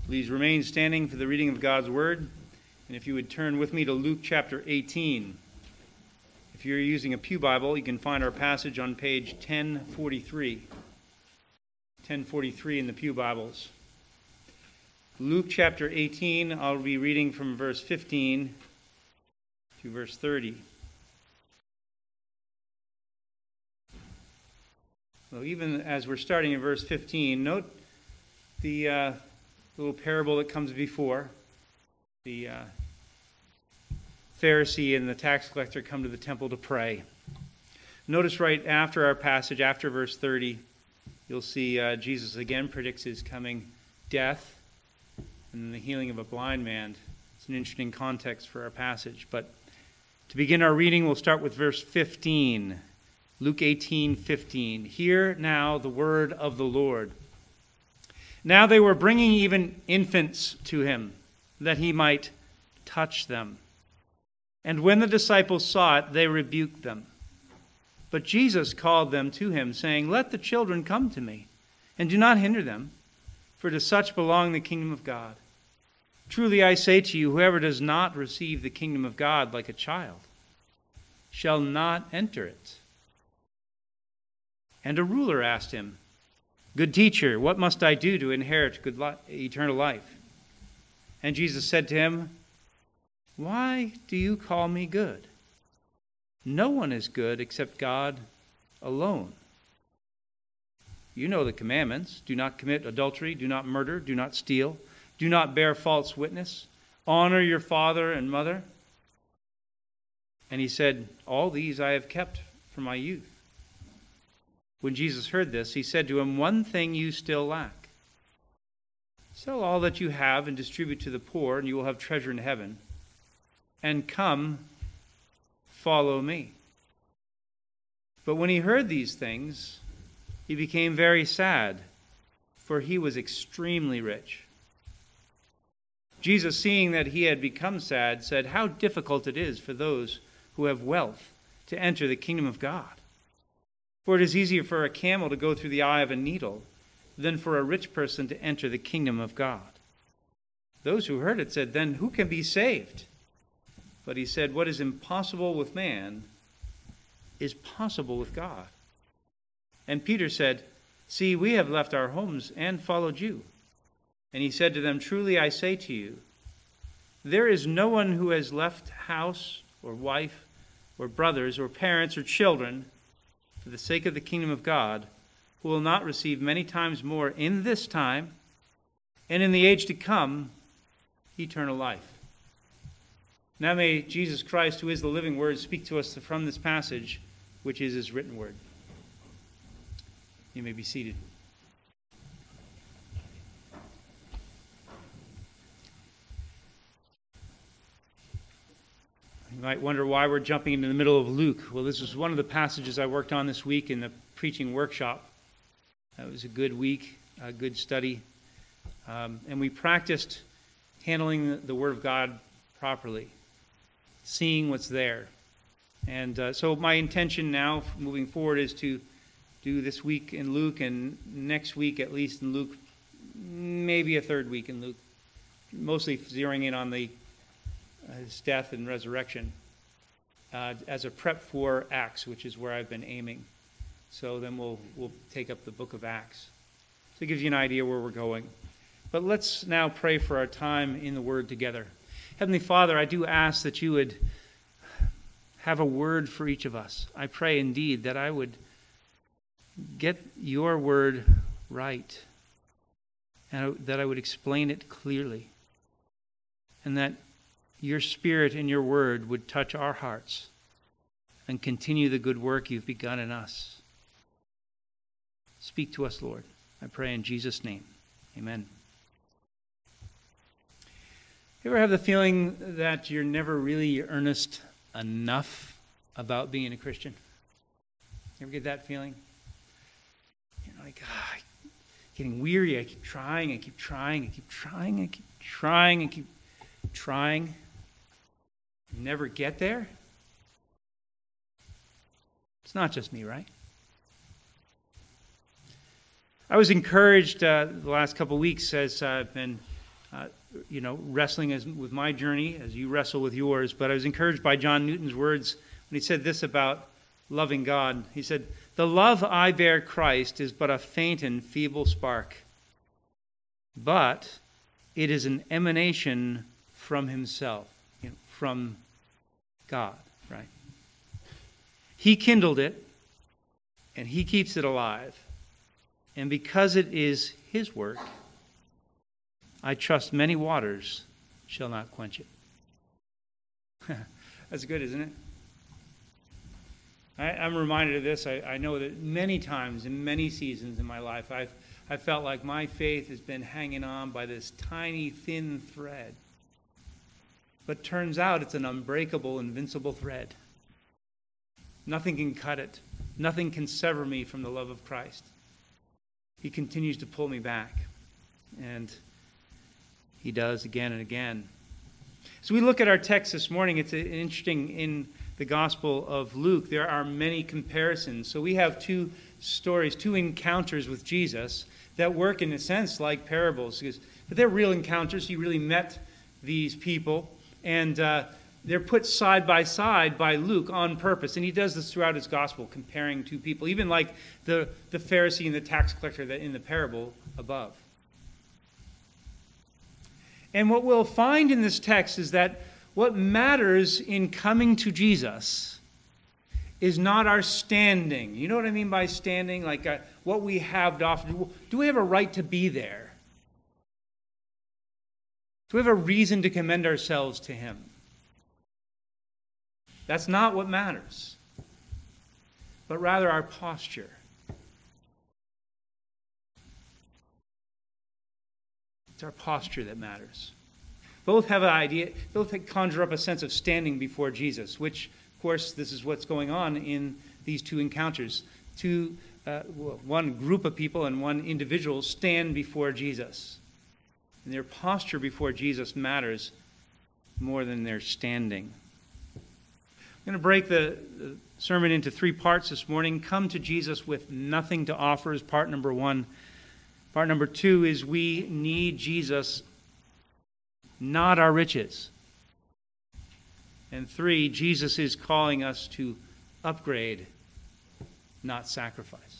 Please remain standing for the reading of God's Word. And if you would turn with me to Luke chapter 18. If you're using a pew Bible, you can find our passage on page 1043. 1043 in the pew Bibles. Luke chapter 18, I'll be reading from verse 15 to verse 30. So even as we're starting in verse 15, note the little parable that comes before. The Pharisee and the tax collector come to the temple to pray. Notice right after our passage, after verse 30, you'll see Jesus again predicts his coming death and the healing of a blind man. It's an interesting context for our passage. But to begin our reading, we'll start with verse 15. Luke 18:15. Hear now the word of the Lord. Now they were bringing even infants to him, that he might touch them. And when the disciples saw it, they rebuked them. But Jesus called them to him, saying, Let the children come to me, and do not hinder them, for to such belong the kingdom of God. Truly I say to you, whoever does not receive the kingdom of God like a child shall not enter it. And a ruler asked him, Good teacher, what must I do to inherit eternal life? And Jesus said to him, Why do you call me good? No one is good except God alone. You know the commandments. Do not commit adultery, do not murder, do not steal, do not bear false witness, honor your father and mother. And he said, All these I have kept from my youth. When Jesus heard this, he said to him, One thing you still lack. Sell all that you have and distribute to the poor, and you will have treasure in heaven. And come, follow me. But when he heard these things, he became very sad, for he was extremely rich. Jesus, seeing that he had become sad, said, How difficult it is for those who have wealth to enter the kingdom of God. For it is easier for a camel to go through the eye of a needle than for a rich person to enter the kingdom of God. Those who heard it said, Then who can be saved? But he said, What is impossible with man is possible with God. And Peter said, See, we have left our homes and followed you. And he said to them, Truly I say to you, there is no one who has left house or wife or brothers or parents or children for the sake of the kingdom of God, who will not receive many times more in this time and in the age to come eternal life. Now may Jesus Christ, who is the living word, speak to us from this passage, which is his written word. You may be seated. You might wonder why we're jumping into the middle of Luke. Well, this is one of the passages I worked on this week in the preaching workshop. It was a good week, a good study. And we practiced handling the Word of God properly, seeing what's there. And so my intention now, moving forward, is to do this week in Luke and next week at least in Luke, maybe a third week in Luke, mostly zeroing in on his death and resurrection as a prep for Acts, which is where I've been aiming. So then we'll take up the book of Acts. So it gives you an idea where we're going. But let's now pray for our time in the Word together. Heavenly Father, I do ask that you would have a word for each of us. I pray indeed that I would get your word right, and that I would explain it clearly, and that your Spirit and your word would touch our hearts and continue the good work you've begun in us. Speak to us, Lord. I pray in Jesus' name. Amen. You ever have the feeling that you're never really earnest enough about being a Christian? You ever get that feeling? You're like, getting weary. I keep trying, I keep trying, I keep trying, I keep trying, I keep trying. Never get there? It's not just me, right? I was encouraged the last couple of weeks as I've been wrestling with my journey as you wrestle with yours. But I was encouraged by John Newton's words when he said this about loving God. He said, "The love I bear Christ is but a faint and feeble spark, but it is an emanation from himself," from God, right? He kindled it, and he keeps it alive. And because it is his work, I trust many waters shall not quench it. That's good, isn't it? I'm reminded of this. I know that many times in many seasons in my life, I felt like my faith has been hanging on by this tiny, thin thread. But turns out it's an unbreakable, invincible thread. Nothing can cut it. Nothing can sever me from the love of Christ. He continues to pull me back. And he does again and again. As we look at our text this morning, it's interesting in the Gospel of Luke, there are many comparisons. So we have two stories, two encounters with Jesus that work in a sense like parables. But they're real encounters. He really met these people. And they're put side by Luke on purpose. And he does this throughout his gospel, comparing two people, even like the Pharisee and the tax collector that in the parable above. And what we'll find in this text is that what matters in coming to Jesus is not our standing. You know what I mean by standing? Like what we have to offer. Do we have a right to be there? Do we have a reason to commend ourselves to him? That's not what matters, but rather our posture. It's our posture that matters. Both have an idea, both conjure up a sense of standing before Jesus, which, of course, this is what's going on in these two encounters. One group of people and one individual stand before Jesus. And their posture before Jesus matters more than their standing. I'm going to break the sermon into 3 parts this morning. Come to Jesus with nothing to offer is part number 1. Part number 2 is we need Jesus, not our riches. And 3, Jesus is calling us to upgrade, not sacrifice.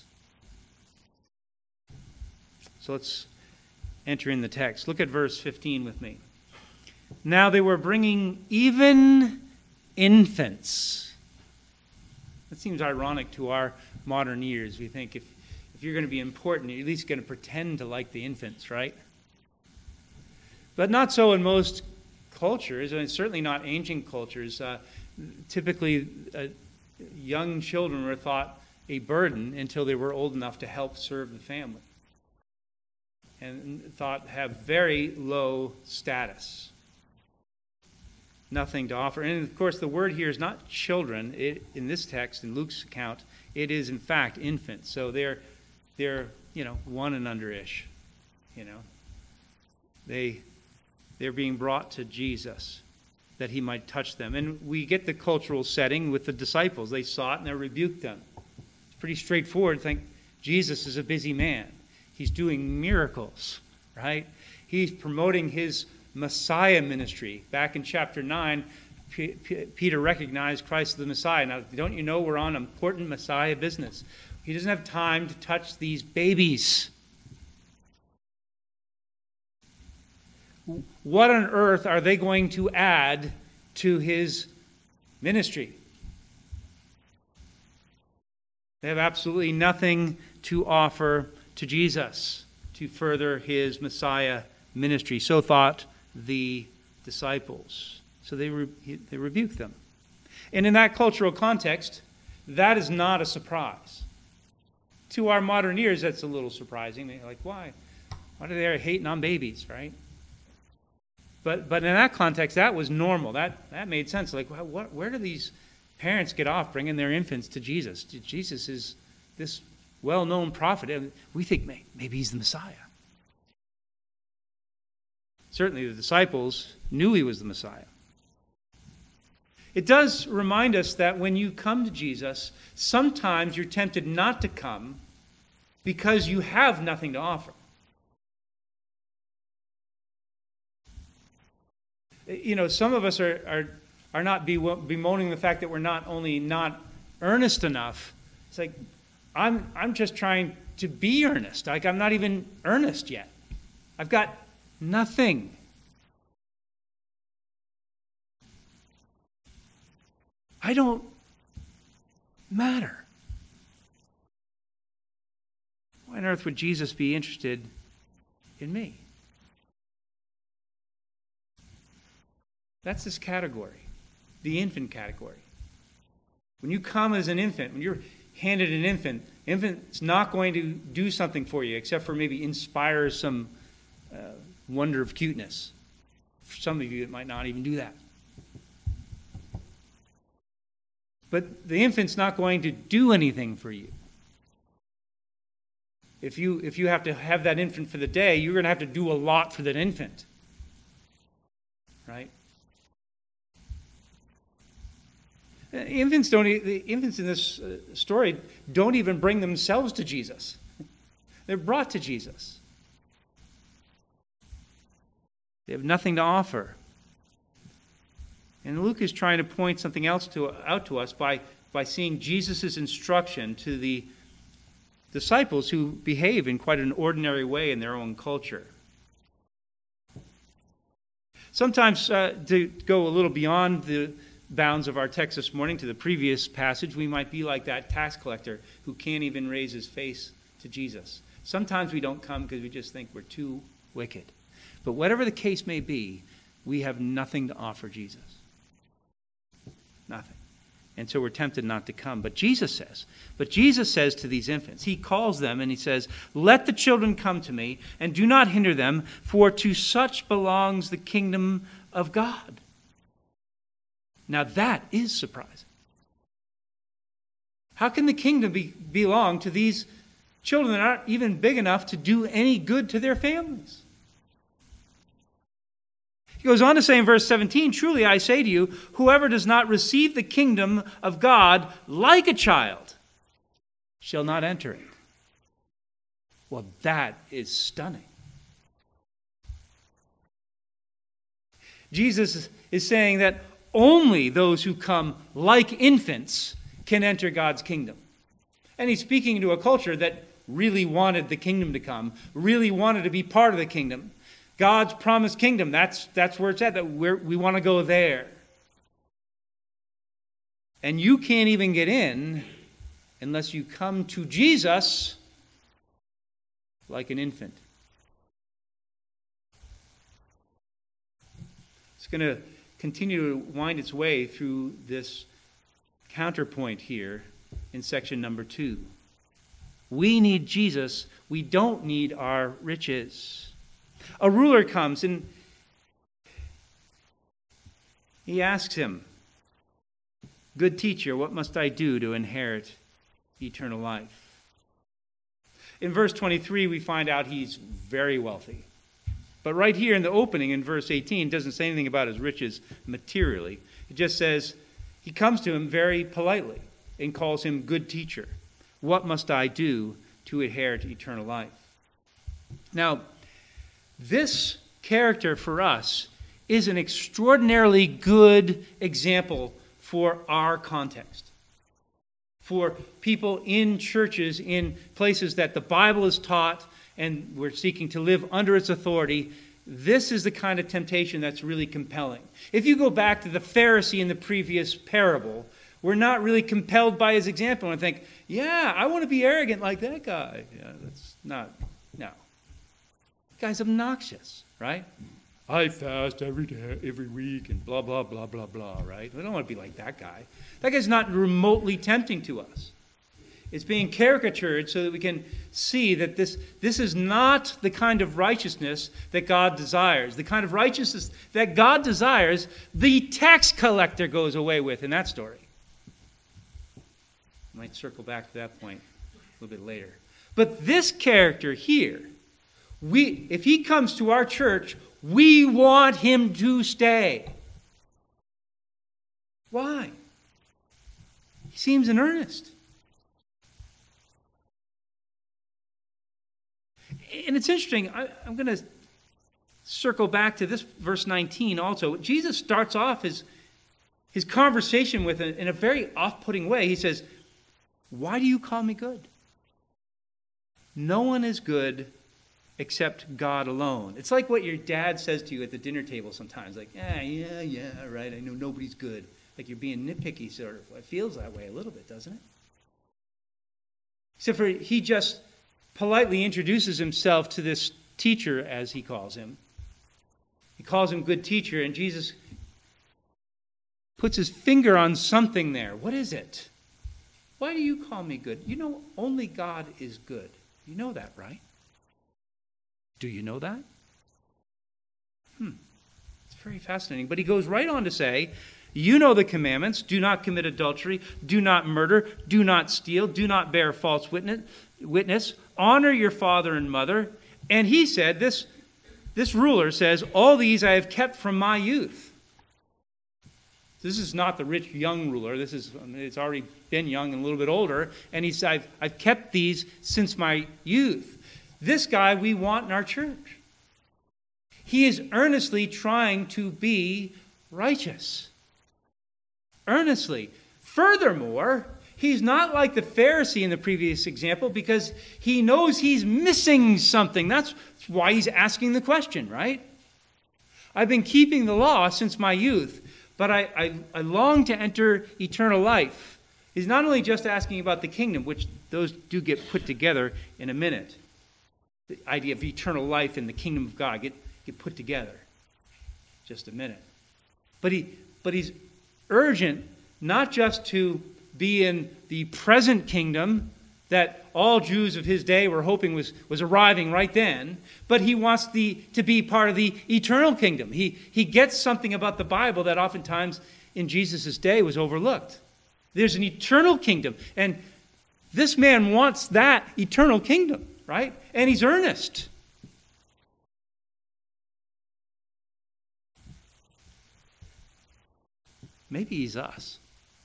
So let's enter in the text. Look at verse 15 with me. Now they were bringing even infants. That seems ironic to our modern ears. We think if you're going to be important, you're at least going to pretend to like the infants, right? But not so in most cultures, and certainly not ancient cultures. Typically, young children were thought a burden until they were old enough to help serve the family, and thought have very low status. Nothing to offer. And of course, the word here is not children. In this text, in Luke's account, it is in fact infants. So they're 1 and under-ish. They're being brought to Jesus that he might touch them. And we get the cultural setting with the disciples. They saw it and they rebuked them. It's pretty straightforward. Think Jesus is a busy man. He's doing miracles, right? He's promoting his Messiah ministry. Back in chapter 9, Peter recognized Christ as the Messiah. Now, don't you know we're on important Messiah business? He doesn't have time to touch these babies. What on earth are they going to add to his ministry? They have absolutely nothing to offer to Jesus to further his Messiah ministry. So thought the disciples. So they rebuked them. And in that cultural context, that is not a surprise. To our modern ears, that's a little surprising. They're like, why? Why are they hating on babies, right? But in that context, that was normal. That made sense. Like, where do these parents get off bringing their infants to Jesus? Jesus is this well-known prophet. And we think maybe he's the Messiah. Certainly the disciples knew he was the Messiah. It does remind us that when you come to Jesus, sometimes you're tempted not to come because you have nothing to offer. Some of us are not bemoaning the fact that we're not only not earnest enough. It's like, I'm just trying to be earnest. Like, I'm not even earnest yet. I've got nothing. I don't matter. Why on earth would Jesus be interested in me? That's this category, the infant category. When you come as an infant, when you're handed an infant's not going to do something for you except for maybe inspire some wonder of cuteness. For some of you, it might not even do that. But the infant's not going to do anything for you. If you have to have that infant for the day, you're going to have to do a lot for that infant. Right? The infants in this story don't even bring themselves to Jesus. They're brought to Jesus. They have nothing to offer. And Luke is trying to point something else out to us by seeing Jesus' instruction to the disciples who behave in quite an ordinary way in their own culture. Sometimes, to go a little beyond the bounds of our text this morning to the previous passage, we might be like that tax collector who can't even raise his face to Jesus. Sometimes we don't come because we just think we're too wicked. But whatever the case may be, we have nothing to offer Jesus. Nothing. And so we're tempted not to come. But Jesus says to these infants, he calls them and he says, "Let the children come to me, and do not hinder them, for to such belongs the kingdom of God." Now that is surprising. How can the kingdom belong to these children that aren't even big enough to do any good to their families? He goes on to say in verse 17, "Truly I say to you, whoever does not receive the kingdom of God like a child shall not enter it." Well, that is stunning. Jesus is saying that only those who come like infants can enter God's kingdom. And he's speaking to a culture that really wanted the kingdom to come, really wanted to be part of the kingdom. God's promised kingdom, that's where it's at, that we want to go there. And you can't even get in unless you come to Jesus like an infant. It's going to continue to wind its way through this counterpoint here in section number 2. We need Jesus. We don't need our riches. A ruler comes and he asks him, "Good teacher, what must I do to inherit eternal life?" In verse 23, we find out he's very wealthy. But right here in the opening, in verse 18, it doesn't say anything about his riches materially. It just says he comes to him very politely and calls him good teacher. What must I do to inherit eternal life? Now, this character for us is an extraordinarily good example for our context. For people in churches, in places that the Bible is taught, and we're seeking to live under its authority, this is the kind of temptation that's really compelling. If you go back to the Pharisee in the previous parable, we're not really compelled by his example and think, yeah, I want to be arrogant like that guy. Yeah, that's not, no. The guy's obnoxious, right? I fast every day, every week, and blah, blah, blah, blah, blah, right? We don't want to be like that guy. That guy's not remotely tempting to us. It's being caricatured so that we can see that this is not the kind of righteousness that God desires. The kind of righteousness that God desires, the tax collector goes away with in that story. I might circle back to that point a little bit later. But this character here, if he comes to our church, we want him to stay. Why? He seems in earnest. And it's interesting, I'm going to circle back to this verse 19 also. Jesus starts off his conversation with in a very off-putting way. He says, "Why do you call me good? No one is good except God alone." It's like what your dad says to you at the dinner table sometimes. Like, yeah, right, I know nobody's good. Like you're being nitpicky, sort of. It feels that way a little bit, doesn't it? Except for he just politely introduces himself to this teacher, as he calls him. He calls him good teacher, and Jesus puts his finger on something there. What is it? Why do you call me good? You know, only God is good. You know that, right? Do you know that? It's very fascinating. But he goes right on to say, you know the commandments. Do not commit adultery. Do not murder. Do not steal. Do not bear false witness. Honor your father and mother. And he said, this ruler says, all these I have kept from my youth. This is not the rich young ruler. It's already been young and a little bit older. And he said, I've kept these since my youth. This guy we want in our church. He is earnestly trying to be righteous. Earnestly. Furthermore, he's not like the Pharisee in the previous example because he knows he's missing something. That's why he's asking the question, right? I've been keeping the law since my youth, but I long to enter eternal life. He's not only just asking about the kingdom, which those do get put together in a minute. The idea of eternal life and the kingdom of God get put together. Just a minute. But he's urgent not just to be in the present kingdom that all Jews of his day were hoping was arriving right then, but he wants to be part of the eternal kingdom. He gets something about the Bible that oftentimes in Jesus' day was overlooked. There's an eternal kingdom, and this man wants that eternal kingdom, right? And he's earnest. Maybe he's us.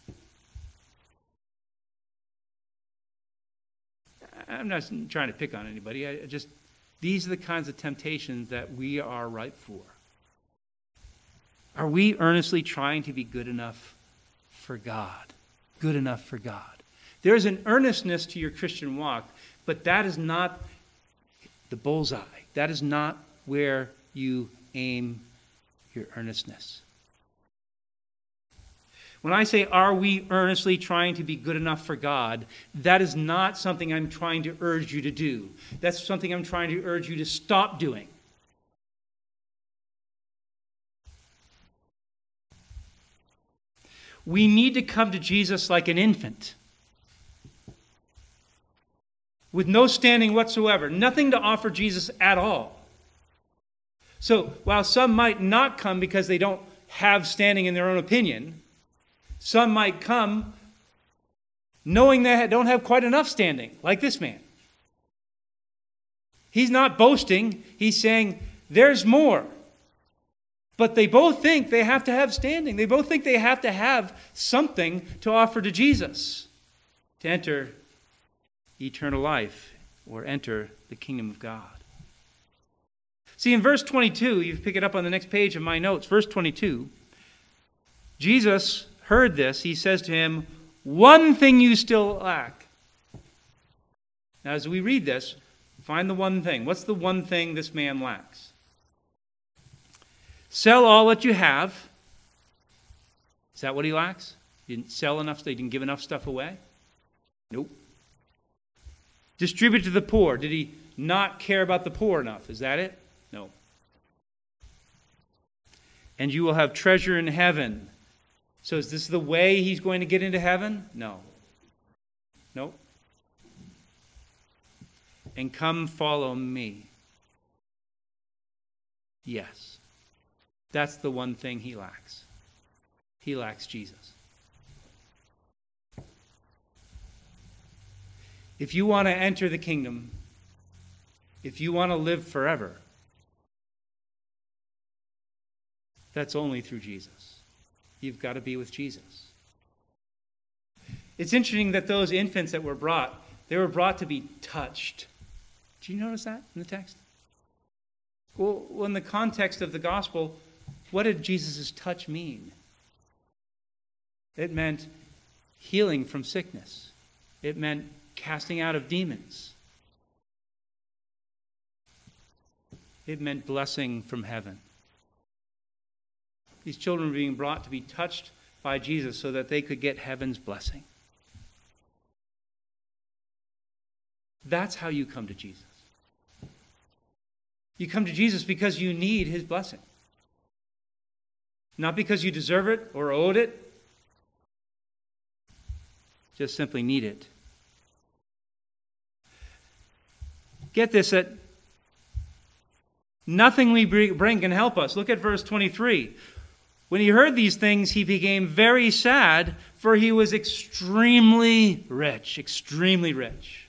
I'm not trying to pick on anybody. These are the kinds of temptations that we are ripe for. Are we earnestly trying to be good enough for God? Good enough for God. There is an earnestness to your Christian walk, but that is not the bullseye. That is not where you aim your earnestness. When I say, are we earnestly trying to be good enough for God, that is not something I'm trying to urge you to do. That's something I'm trying to urge you to stop doing. We need to come to Jesus like an infant, with no standing whatsoever, nothing to offer Jesus at all. So while some might not come because they don't have standing in their own opinion, some might come knowing they don't have quite enough standing, like this man. He's not boasting. He's saying, there's more. But they both think they have to have standing. They both think they have to have something to offer to Jesus to enter eternal life or enter the kingdom of God. See, in verse 22, you pick it up on the next page of my notes, verse 22, Jesus heard this. He says to him, one thing you still lack. Now, as we read this, find the one thing. What's the one thing this man lacks? Sell all that you have. Is that what he lacks? He didn't sell enough, so he didn't give enough stuff away? Nope. Distribute to the poor. Did he not care about the poor enough? Is that it? No. And you will have treasure in heaven. So is this the way he's going to get into heaven? No. Nope. And come follow me. Yes. That's the one thing he lacks. He lacks Jesus. If you want to enter the kingdom, if you want to live forever, that's only through Jesus. You've got to be with Jesus. It's interesting that those infants that were brought, they were brought to be touched. Did you notice that in the text? Well, in the context of the gospel, what did Jesus' touch mean? It meant healing from sickness. It meant casting out of demons. It meant blessing from heaven. These children were being brought to be touched by Jesus so that they could get heaven's blessing. That's how you come to Jesus. You come to Jesus because you need his blessing. Not because you deserve it or owed it. Just simply need it. Get this, that nothing we bring can help us. Look at verse 23. When he heard these things, he became very sad, for he was extremely rich. Extremely rich.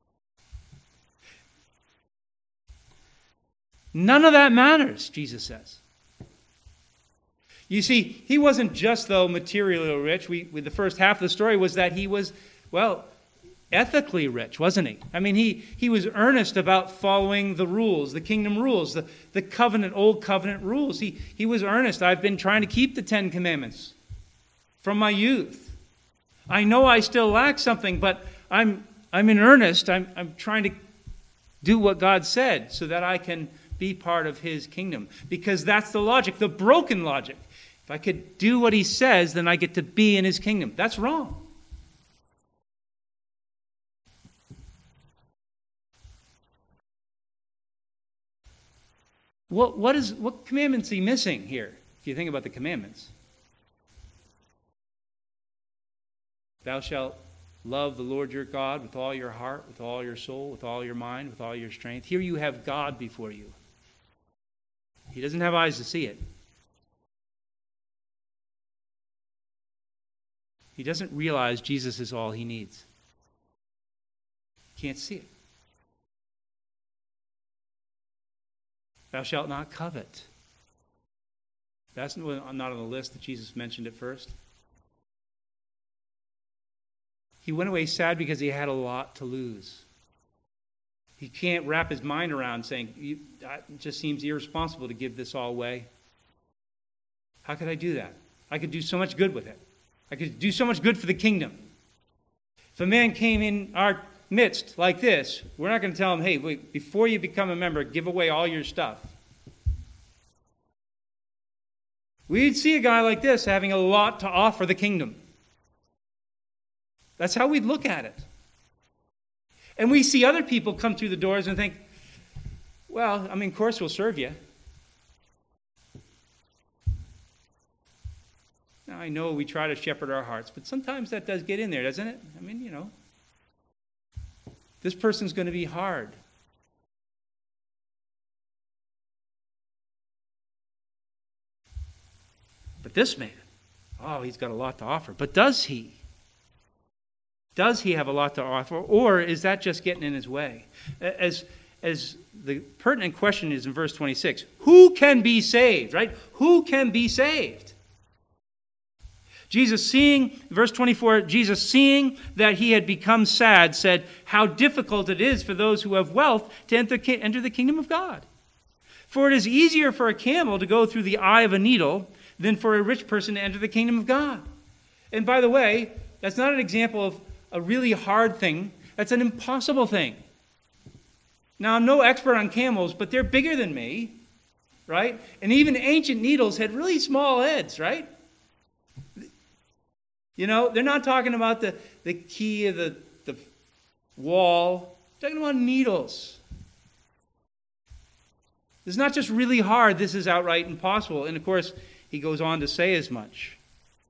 None of that matters, Jesus says. You see, he wasn't just, though, materially rich. The first half of the story was that he was, well, ethically rich, wasn't he? I mean, he was earnest about following the rules, the kingdom rules, the covenant, old covenant rules. He was earnest. I've been trying to keep the 10 Commandments from my youth. I know I still lack something, but I'm in earnest. I'm trying to do what God said so that I can be part of his kingdom. Because that's the logic, the broken logic. If I could do what he says, then I get to be in his kingdom. That's wrong. What commandments is he missing here, if you think about the commandments? Thou shalt love the Lord your God with all your heart, with all your soul, with all your mind, with all your strength. Here you have God before you. He doesn't have eyes to see it. He doesn't realize Jesus is all he needs. He can't see it. Thou shalt not covet. That's not on the list that Jesus mentioned at first. He went away sad because he had a lot to lose. He can't wrap his mind around saying, it just seems irresponsible to give this all away. How could I do that? I could do so much good with it. I could do so much good for the kingdom. If a man came in our midst like this, we're not going to tell him, hey, wait, before you become a member, give away all your stuff. We'd see a guy like this having a lot to offer the kingdom. That's how we'd look at it. And we see other people come through the doors and think, well, I mean, of course we'll serve you. Now, I know we try to shepherd our hearts, but sometimes that does get in there, doesn't it? I mean, this person's going to be hard. But this man, he's got a lot to offer. But does he? Does he have a lot to offer? Or is that just getting in his way? As the pertinent question is in verse 26, who can be saved, right? Who can be saved? Verse 24, Jesus seeing that he had become sad, said, how difficult it is for those who have wealth to enter the kingdom of God. For it is easier for a camel to go through the eye of a needle than for a rich person to enter the kingdom of God. And by the way, that's not an example of a really hard thing. That's an impossible thing. Now, I'm no expert on camels, but they're bigger than me, right? And even ancient needles had really small heads, right? They're not talking about the key of the wall. They're talking about needles. This is not just really hard. This is outright impossible. And of course, he goes on to say as much.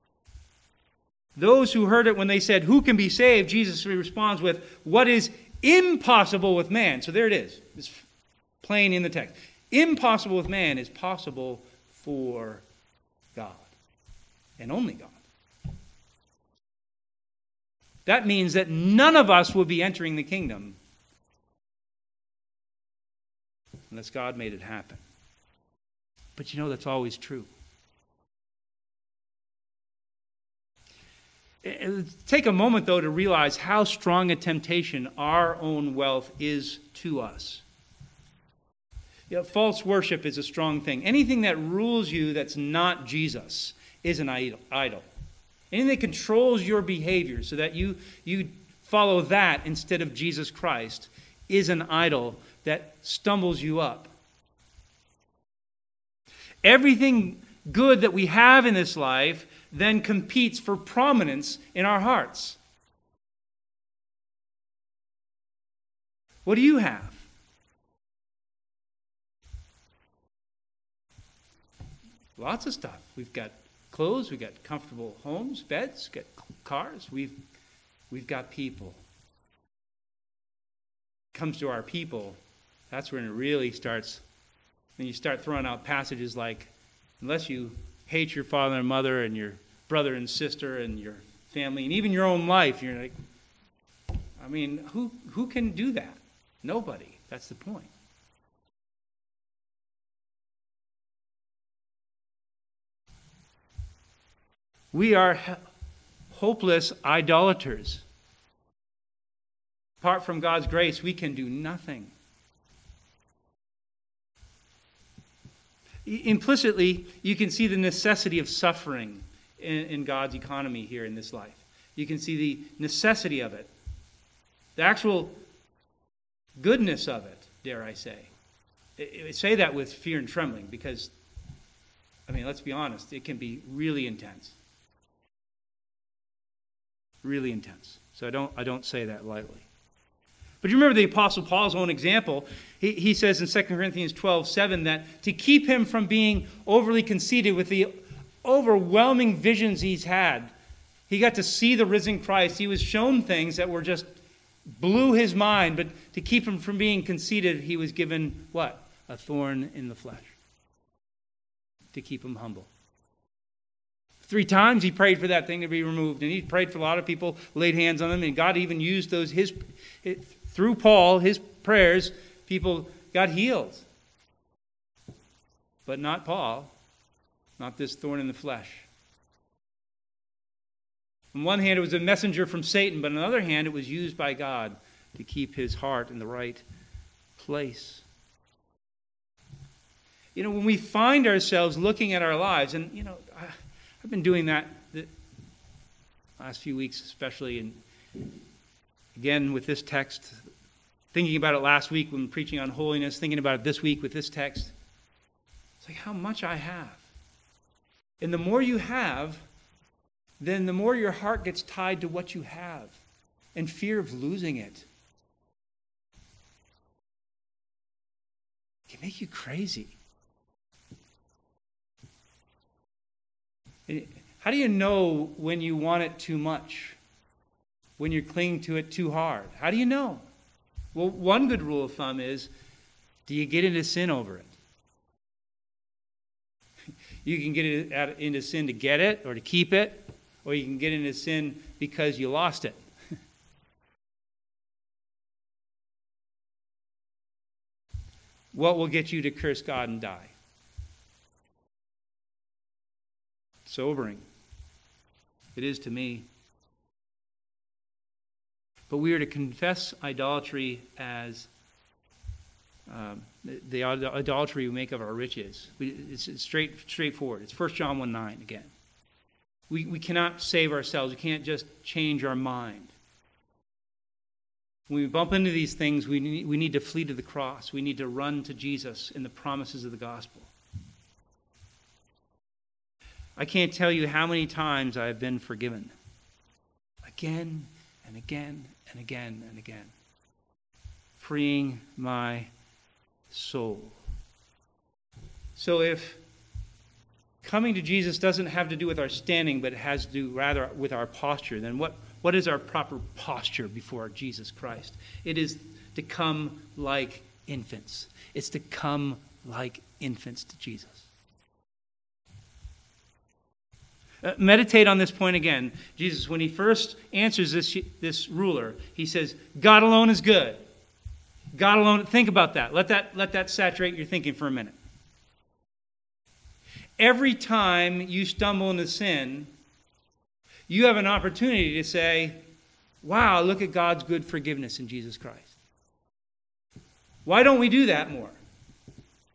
Those who heard it when they said, who can be saved? Jesus responds with, what is impossible with man? So there it is. It's plain in the text. Impossible with man is possible for God. And only God. That means that none of us will be entering the kingdom unless God made it happen. But that's always true. Take a moment, though, to realize how strong a temptation our own wealth is to us. False worship is a strong thing. Anything that rules you that's not Jesus is an idol. Anything that controls your behavior so that you follow that instead of Jesus Christ is an idol that stumbles you up. Everything good that we have in this life then competes for prominence in our hearts. What do you have? Lots of stuff. We've got clothes, we've got comfortable homes, beds, we've got cars, we've got people. Comes to our people, that's when it really starts. When you start throwing out passages like, unless you hate your father and mother and your brother and sister and your family and even your own life, you're like, I mean, who can do that? Nobody. That's the point. We are hopeless idolaters. Apart from God's grace, we can do nothing. Implicitly, you can see the necessity of suffering in God's economy here in this life. You can see the necessity of it. The actual goodness of it, dare I say. I say that with fear and trembling because, I mean, let's be honest, it can be really intense. Really intense. So I don't say that lightly. But you remember the Apostle Paul's own example. He says in 2 Corinthians 12:7 that to keep him from being overly conceited with the overwhelming visions he's had, he got to see the risen Christ. He was shown things that were just blew his mind. But to keep him from being conceited, he was given what? A thorn in the flesh. To keep him humble. 3 times he prayed for that thing to be removed. And he prayed for a lot of people, laid hands on them. And God even used those, through Paul, his prayers, people got healed. But not Paul. Not this thorn in the flesh. On one hand, it was a messenger from Satan. But on the other hand, it was used by God to keep his heart in the right place. You know, when we find ourselves looking at our lives, and, you know, I've been doing that the last few weeks especially, and again with this text, thinking about it last week when preaching on holiness, thinking about it this week with this text. It's like how much I have. And the more you have, then the more your heart gets tied to what you have and fear of losing it. It can make you crazy. How do you know when you want it too much? When you're clinging to it too hard? How do you know? Well, one good rule of thumb is, do you get into sin over it? You can get into sin to get it or to keep it, or you can get into sin because you lost it. What will get you to curse God and die? Sobering. It is to me. But we are to confess idolatry as the idolatry we make of our riches. It's straightforward. It's 1 John 1:9 again. We cannot save ourselves. We can't just change our mind. When we bump into these things, we need to flee to the cross. We need to run to Jesus and the promises of the gospel. I can't tell you how many times I have been forgiven. Again and again and again and again. Freeing my soul. So if coming to Jesus doesn't have to do with our standing, but it has to do rather with our posture, then what is our proper posture before Jesus Christ? It is to come like infants. It's to come like infants to Jesus. Meditate on this point again. Jesus, when he first answers this ruler, he says, God alone is good. God alone, think about that. Let that saturate your thinking for a minute. Every time you stumble into sin, you have an opportunity to say, wow, look at God's good forgiveness in Jesus Christ. Why don't we do that more?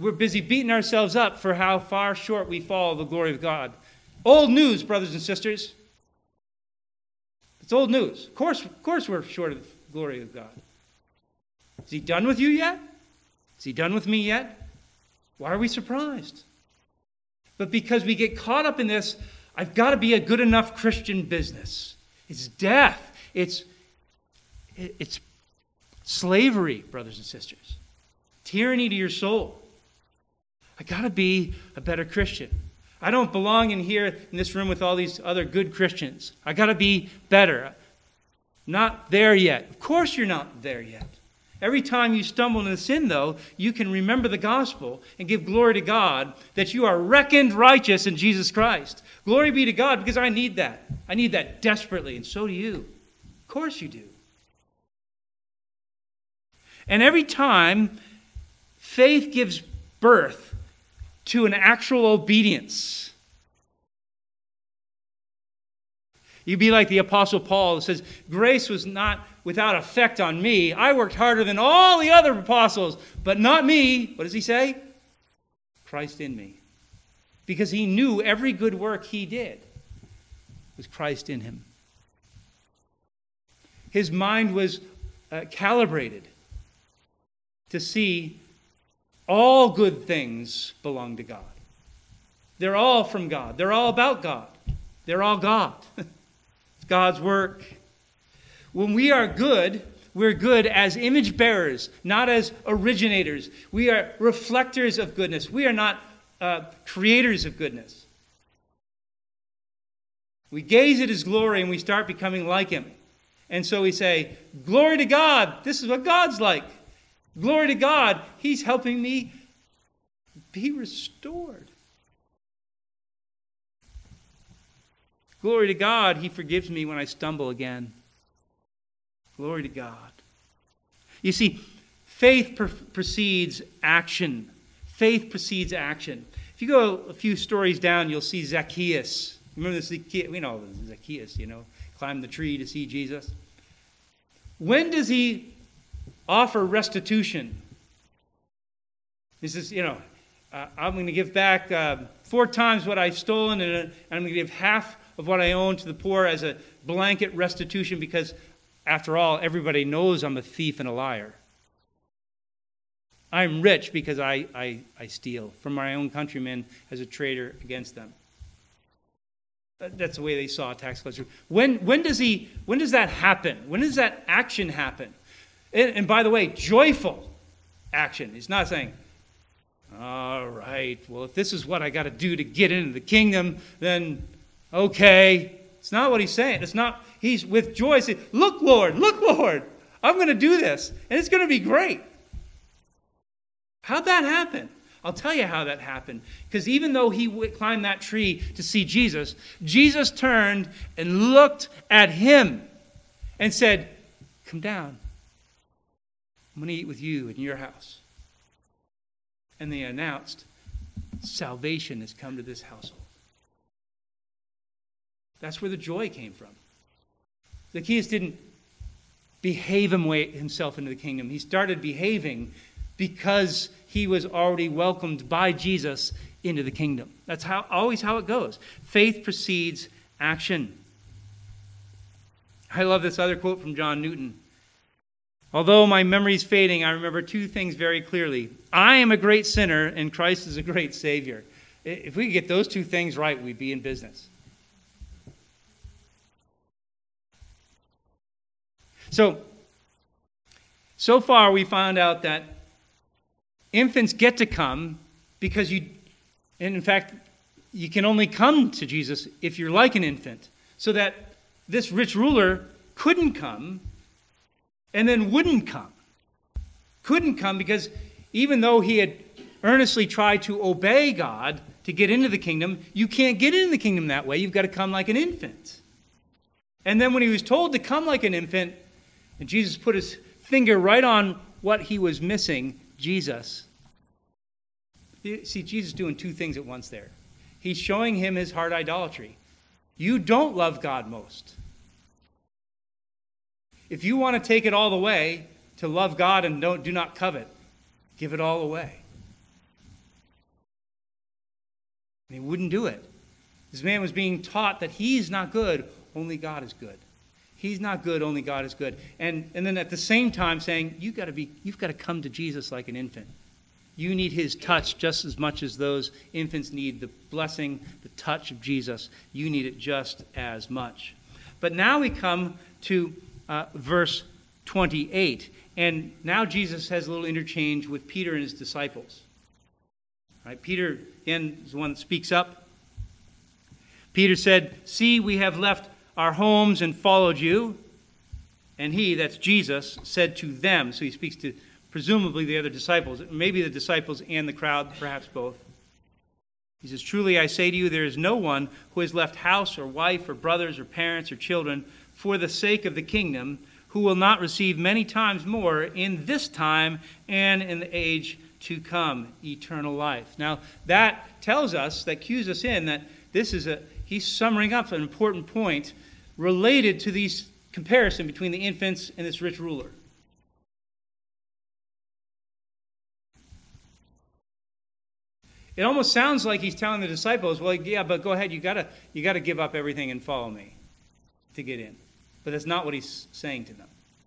we're busy beating ourselves up for how far short we fall of the glory of God. Old news, brothers and sisters. It's old news. Of course we're short of the glory of God. Is he done with you yet? Is he done with me yet? Why are we surprised? But because we get caught up in this, I've got to be a good enough Christian business. It's death. It's slavery, brothers and sisters. Tyranny to your soul. I got to be a better Christian. I don't belong in here in this room with all these other good Christians. I got to be better. Not there yet. Of course you're not there yet. Every time you stumble into sin, though, you can remember the gospel and give glory to God that you are reckoned righteous in Jesus Christ. Glory be to God, because I need that. I need that desperately, and so do you. Of course you do. And every time faith gives birth to an actual obedience, you'd be like the Apostle Paul who says, grace was not without effect on me. I worked harder than all the other apostles, but not me. What does he say? Christ in me. Because he knew every good work he did was Christ in him. His mind was calibrated to see all good things belong to God. They're all from God. They're all about God. They're all God. It's God's work. When we are good, we're good as image bearers, not as originators. We are reflectors of goodness. We are not creators of goodness. We gaze at his glory and we start becoming like him. And so we say, glory to God. This is what God's like. Glory to God. He's helping me be restored. Glory to God. He forgives me when I stumble again. Glory to God. You see, faith precedes action. Faith precedes action. If you go a few stories down, you'll see Zacchaeus. Remember this? We know Zacchaeus, climbed the tree to see Jesus. When does he offer restitution? He says, I'm going to give back 4 times what I've stolen, and I'm going to give half of what I own to the poor as a blanket restitution, because after all, everybody knows I'm a thief and a liar. I'm rich because I steal from my own countrymen as a traitor against them. That's the way they saw tax collectors. When does that happen? When does that action happen? And by the way, joyful action. He's not saying, all right, well, if this is what I got to do to get into the kingdom, then okay. It's not what he's saying. It's not. He's with joy saying, look, Lord, I'm going to do this, and it's going to be great. How'd that happen? I'll tell you how that happened. Because even though he climbed that tree to see Jesus, Jesus turned and looked at him and said, come down. I'm going to eat with you in your house. And they announced, salvation has come to this household. That's where the joy came from. Zacchaeus didn't behave himself into the kingdom. He started behaving because he was already welcomed by Jesus into the kingdom. That's always how it goes. Faith precedes action. I love this other quote from John Newton. Although my memory's fading, I remember 2 things very clearly. I am a great sinner, and Christ is a great Savior. If we could get those 2 things right, we'd be in business. So far we found out that infants get to come because and in fact, you can only come to Jesus if you're like an infant. So that this rich ruler couldn't come and then wouldn't come. Couldn't come because even though he had earnestly tried to obey God to get into the kingdom, you can't get into the kingdom that way. You've got to come like an infant. And then when he was told to come like an infant, and Jesus put his finger right on what he was missing, Jesus. You see, Jesus doing 2 things at once there. He's showing him his heart idolatry. You don't love God most. If you want to take it all the way to love God and do not covet, give it all away. And he wouldn't do it. This man was being taught that he's not good, only God is good. He's not good, only God is good. And then at the same time saying, you've got to come to Jesus like an infant. You need his touch just as much as those infants need the blessing, the touch of Jesus. You need it just as much. But now we come to verse 28. And now Jesus has a little interchange with Peter and his disciples. Right? Peter, again, is the one that speaks up. Peter said, "See, we have left our homes and followed you." And he, that's Jesus, said to them. So he speaks to presumably the other disciples, maybe the disciples and the crowd, perhaps both. He says, "Truly I say to you, there is no one who has left house or wife or brothers or parents or children for the sake of the kingdom who will not receive many times more in this time and in the age to come, eternal life." Now, that tells us, that cues us in that he's summing up an important point related to these comparison between the infants and this rich ruler. It almost sounds like he's telling the disciples, well, yeah, but go ahead, you gotta give up everything and follow me to get in. But that's not what he's saying to them.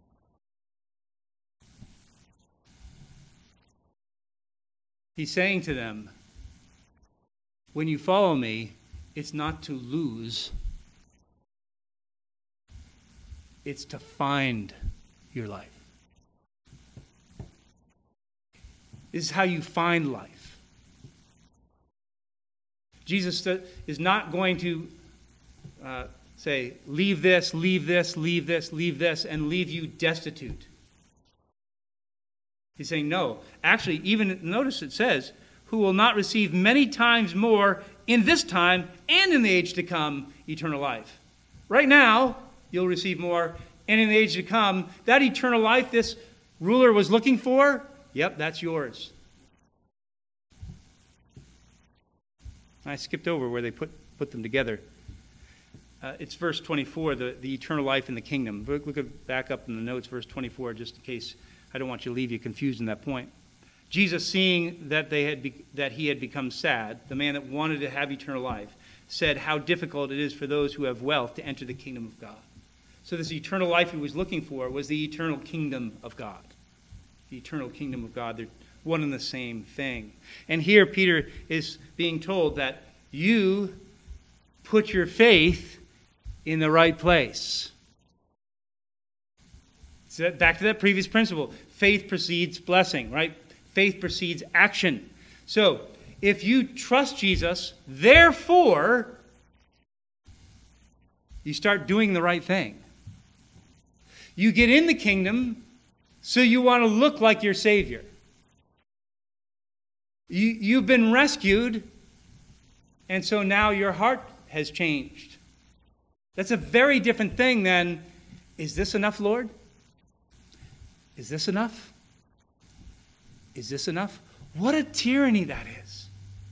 He's saying to them, when you follow me, it's not to lose, it's to find your life. This is how you find life. Jesus is not going to say, leave this, leave this, leave this, leave this, and leave you destitute. He's saying, no. Actually, even notice it says, who will not receive many times more in this time and in the age to come, eternal life. Right now, you'll receive more, and in the age to come, that eternal life this ruler was looking for, yep, that's yours. I skipped over where they put them together. It's verse 24, the eternal life in the kingdom. Look back up in the notes, verse 24, just in case I don't want you to leave you confused in that point. Jesus, seeing that he had become sad, the man that wanted to have eternal life, said how difficult it is for those who have wealth to enter the kingdom of God. So this eternal life he was looking for was the eternal kingdom of God. The eternal kingdom of God. They're one and the same thing. And here Peter is being told that you put your faith in the right place. So back to that previous principle. Faith precedes blessing, right? Faith precedes action. So, if you trust Jesus, therefore, you start doing the right thing. You get in the kingdom, so you want to look like your Savior. You've been rescued, and so now your heart has changed. That's a very different thing than, is this enough, Lord? Is this enough? Is this enough? What a tyranny that is.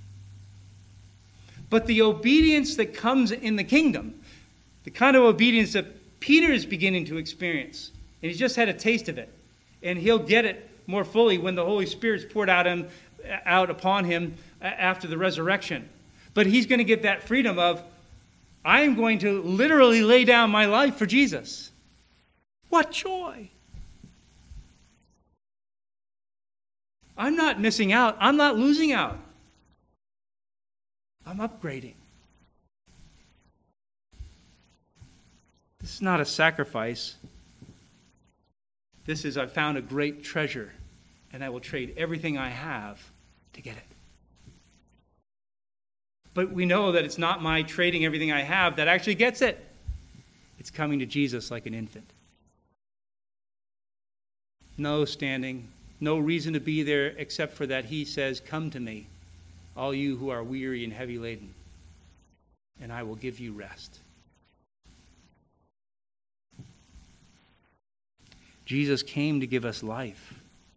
But the obedience that comes in the kingdom, the kind of obedience that Peter is beginning to experience, and he's just had a taste of it, and he'll get it more fully when the Holy Spirit's poured out upon him after the resurrection. But he's going to get that freedom of, I am going to literally lay down my life for Jesus. What joy! I'm not missing out. I'm not losing out. I'm upgrading. This is not a sacrifice. This is, I found a great treasure, and I will trade everything I have to get it. But we know that it's not my trading everything I have that actually gets it. It's coming to Jesus like an infant. No standing, no reason to be there except for that he says, come to me, all you who are weary and heavy laden, and I will give you rest. Jesus came to give us life.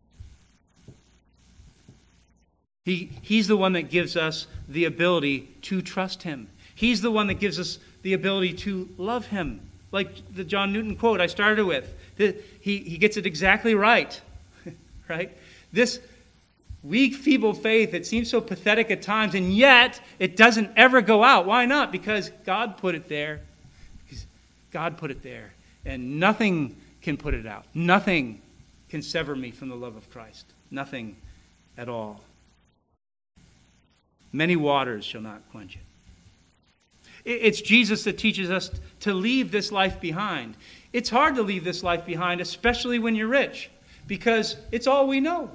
He's the one that gives us the ability to trust him. He's the one that gives us the ability to love him. Like the John Newton quote I started with. He gets it exactly right. Right? weak, feeble faith that seems so pathetic at times, and yet it doesn't ever go out. Why not? Because God put it there. Because God put it there. And nothing can put it out. Nothing can sever me from the love of Christ. Nothing at all. Many waters shall not quench it. It's Jesus that teaches us to leave this life behind. It's hard to leave this life behind, especially when you're rich, because it's all we know.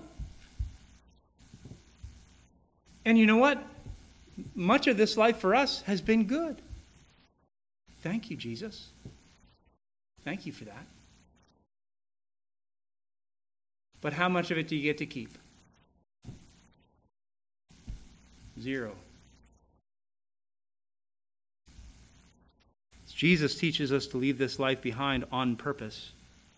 And you know what? Much of this life for us has been good. Thank you, Jesus. Thank you for that. But how much of it do you get to keep? 0. Jesus teaches us to leave this life behind on purpose.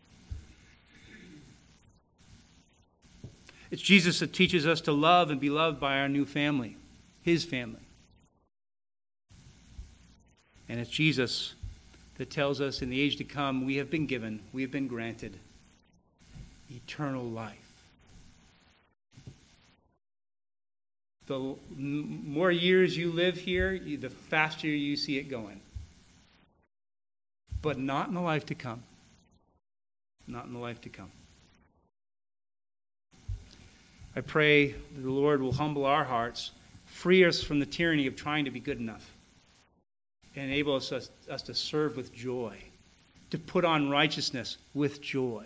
It's Jesus that teaches us to love and be loved by our new family, his family. And it's Jesus that tells us in the age to come we have been given, we have been granted eternal life. The more years you live here, the faster you see it going. But not in the life to come. Not in the life to come. I pray that the Lord will humble our hearts, free us from the tyranny of trying to be good enough, and enable us to serve with joy, to put on righteousness with joy.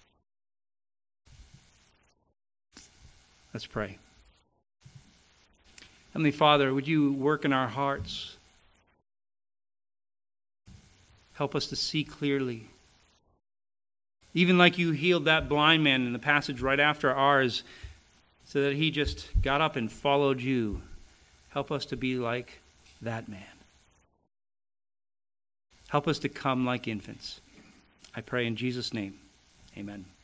Let's pray. Heavenly Father, would you work in our hearts? Help us to see clearly. Even like you healed that blind man in the passage right after ours, so that he just got up and followed you. Help us to be like that man. Help us to come like infants. I pray in Jesus' name. Amen.